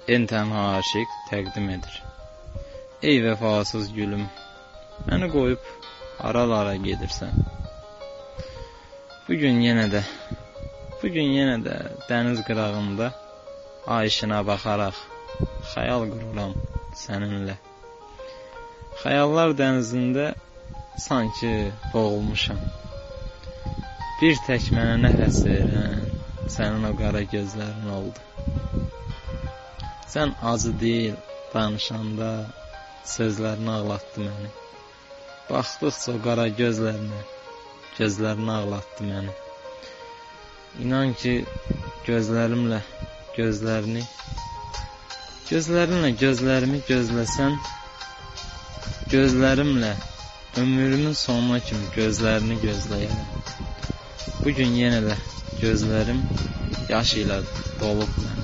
En tənha aşiq təqdim edir. Ey vəfasız gülüm, məni qoyub haralara gedirsən? Bugün yenə də dəniz qırağında ay işinə baxaraq xəyal qururam səninlə. Xəyallar dənizində sanki boğulmuşam. Bir tək mənə nəfəs verən sənin o qara gözlərin oldu. Sən acı deyil, danışanda sözlərini ağlatdı məni. Baxdıqca o qara gözlərini ağlatdı məni. İnan ki, gözlərimlə gözlərimi gözləsən, gözlərimlə ömrümün sonuna kimi gözlərini gözləyərəm. Bugün yenə də gözlərim yaş ilə dolub mənim.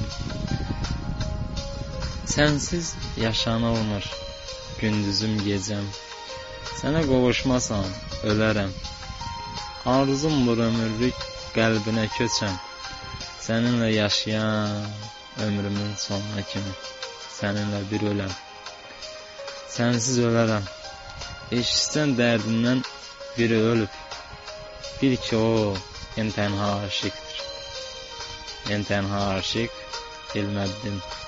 Sənsiz yaşanılmır gündüzüm gecəm. Sənə qovuşmasam ölərəm. Arzumdur ömürlük qəlbinə köçəm. Səninlə yaşayan ömrümün sonuna kimi. Səninlə bir öləm. Sənsiz ölərəm. Eşitsən dərdindən biri ölüb. Bil ki o en tənha aşiqdir. En tənha aşiq Elməddin.